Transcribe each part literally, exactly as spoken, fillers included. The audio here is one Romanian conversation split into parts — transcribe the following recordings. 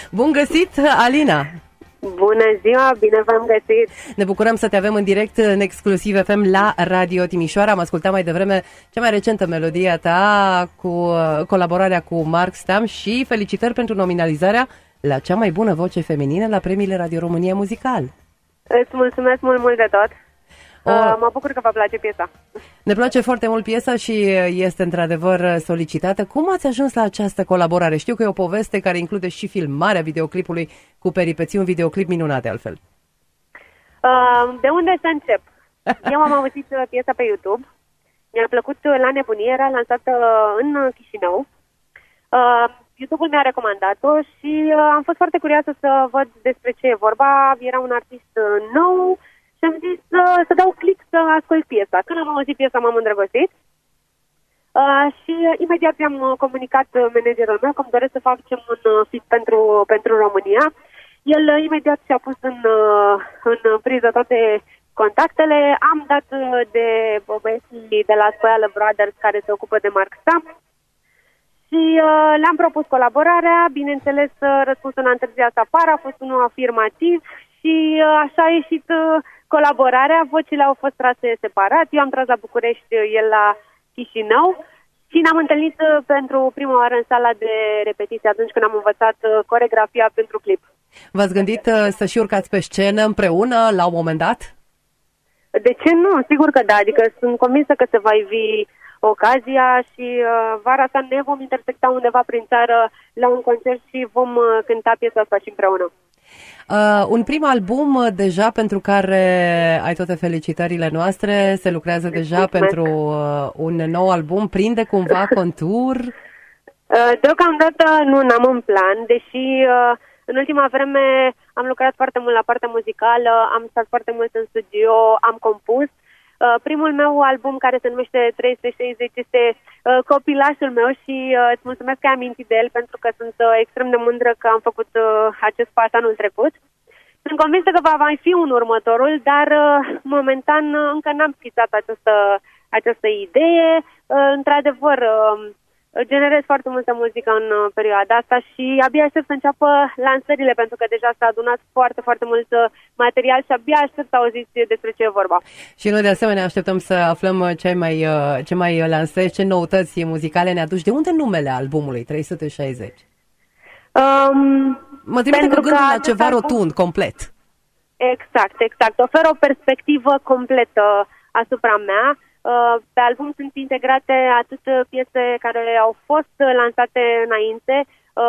Bun găsit, Alina! Bună ziua, bine v-am găsit! Ne bucurăm să te avem în direct, în exclusiv F M la Radio Timișoara. Am ascultat mai devreme cea mai recentă melodie a ta cu colaborarea cu Mark Stam și felicitări pentru nominalizarea la cea mai bună voce feminină la premiile Radio România Muzical. Îți mulțumesc mult, mult de tot! O... Uh, mă bucur că vă place piesa. Ne place foarte mult piesa și este într-adevăr solicitată. Cum ați ajuns la această colaborare? Știu că e o poveste care include și filmarea videoclipului cu peripeții, un videoclip minunat de altfel. Uh, de unde să încep? Eu am auzit piesa pe YouTube. Mi-a plăcut la nebunie, era lansată în Chișinău. Uh, YouTube-ul mi-a recomandat-o și uh, am fost foarte curioasă să văd despre ce e vorba. Era un artist nou și am zis uh, să dau click să ascult piesa. Când am auzit piesa, m-am îndrăgostit uh, și uh, imediat i-am uh, comunicat uh, managerul meu că îmi doresc să facem un uh, fit pentru, pentru România. El uh, imediat și-a pus în, uh, în priză toate contactele. Am dat uh, de băieții de la Scoială Brothers care se ocupă de Mark Stam și uh, le-am propus colaborarea. Bineînțeles, uh, răspunsul n-a întârziat să apară, a fost unul afirmativ și uh, așa a ieșit uh, colaborarea. Vocile au fost trase separat. Eu am tras la București, el la Chișinău și ne-am întâlnit uh, pentru prima oară în sala de repetiție atunci când am învățat uh, coreografia pentru clip. V-ați gândit uh, să și urcați pe scenă împreună la un moment dat? De ce nu? Sigur că da, adică sunt convinsă că se va ivi ocazia și uh, vara asta ne vom intersecta undeva prin țară la un concert și vom uh, cânta piesa asta și împreună. Uh, un prim album uh, deja pentru care ai toate felicitările noastre, se lucrează deja Mulțumesc. pentru uh, un nou album, prinde cumva contur? Uh, deocamdată nu, n-am în plan, deși uh, în ultima vreme am lucrat foarte mult la partea muzicală, am stat foarte mult în studio, am compus. Uh, primul meu album, care se numește trei sute șaizeci, este uh, copilașul meu și uh, îți mulțumesc că ai amintit de el, pentru că sunt uh, extrem de mândră că am făcut uh, acest pas anul trecut. Sunt convinsă că va mai fi un următorul, dar uh, momentan uh, încă n-am schițat această, această idee. Uh, într-adevăr, uh, generez foarte multă muzică în uh, perioada asta și abia aștept să înceapă lansările, pentru că deja s-a adunat foarte, foarte mult uh, material și abia aștept să auziți despre ce e vorba. Și noi de asemenea așteptăm să aflăm ce mai, uh, ce mai lansezi, ce noutăți muzicale ne aduci. De unde numele albumului trei sute șaizeci? Um, mă trimite cu gândul la ceva rotund, complet. Exact, exact. Oferă o perspectivă completă asupra mea. Pe album sunt integrate atât piese care au fost lansate înainte,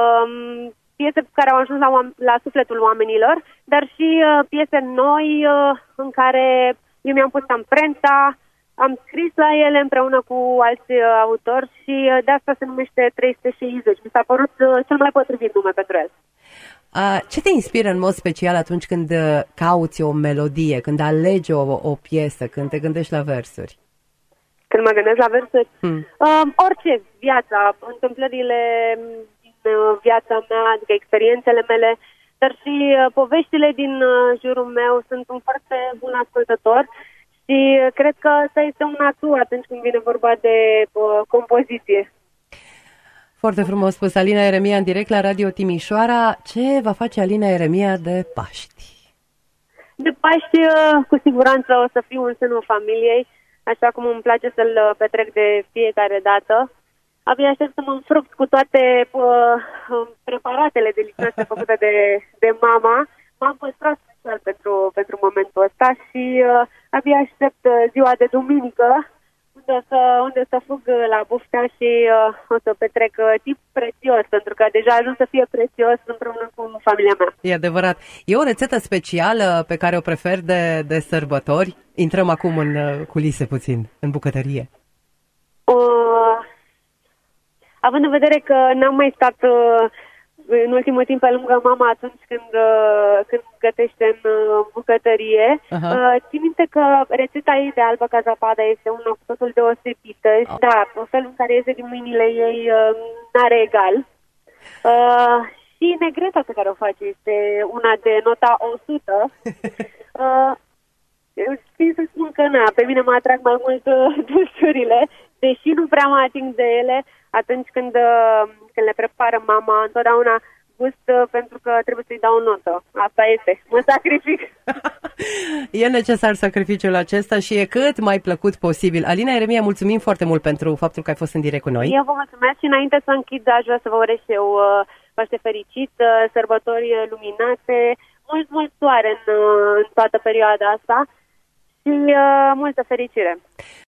piese care au ajuns la, la sufletul oamenilor, dar și piese noi în care eu mi-am pus amprenta, am scris la ele împreună cu alți autori și de asta se numește trei sute șaizeci. Mi s-a părut cel mai potrivit nume pentru el. Ce te inspiră în mod special atunci când cauți o melodie, când alegi o, o piesă, când te gândești la versuri? Când mă gândesc la versuri? Hmm. Uh, orice, viața, întâmplările din uh, viața mea, adică experiențele mele, dar și uh, poveștile din uh, jurul meu. Sunt un foarte bun ascultător și uh, cred că asta este un atu atunci când vine vorba de uh, compoziție. Foarte frumos spus, Alina Eremia în direct la Radio Timișoara. Ce va face Alina Eremia de Paști? De Paști, uh, cu siguranță o să fiu în sânul familiei, așa cum îmi place să-l petrec de fiecare dată. Abia aștept să mă înfruct cu toate uh, preparatele delicioase făcute de, de mama. M-am păstrat special pentru, pentru momentul ăsta și uh, abia aștept ziua de duminică, unde o să, unde o să fug la buftea și uh, o să petrec uh, timp prețios, pentru că deja ajuns să fie prețios împreună cu familia mea. E adevărat. E o rețetă specială pe care o preferi de, de sărbători? Intrăm acum în uh, culise puțin, în bucătărie. Uh, având în vedere că n-am mai stat uh, în ultimul timp pe lângă mama atunci când, uh, când gătește în uh, bucătărie, uh, țin minte că rețeta ei de albă ca zapada este una cu totul deosebită. Uh. Da, felul în care iese din mâinile ei uh, n-are egal. Uh, și negreta pe care o face este una de nota o sută. Uh, Știi să spun că na, pe mine mă atrag mai mult uh, dulciurile, deși nu prea mă ating de ele atunci când, uh, când le prepară mama. Întotdeauna gust uh, pentru că trebuie să-i dau o notă. Asta este. Mă sacrific. E necesar sacrificiul acesta și e cât mai plăcut posibil. Alina Ieremia, mulțumim foarte mult pentru faptul că ai fost în direct cu noi. Eu vă mulțumesc și înainte să închid, aș vrea să vă urez și eu uh, Paște fericit, uh, sărbători luminate, mult, mult soare în, uh, în toată perioada asta și uh, multă fericire.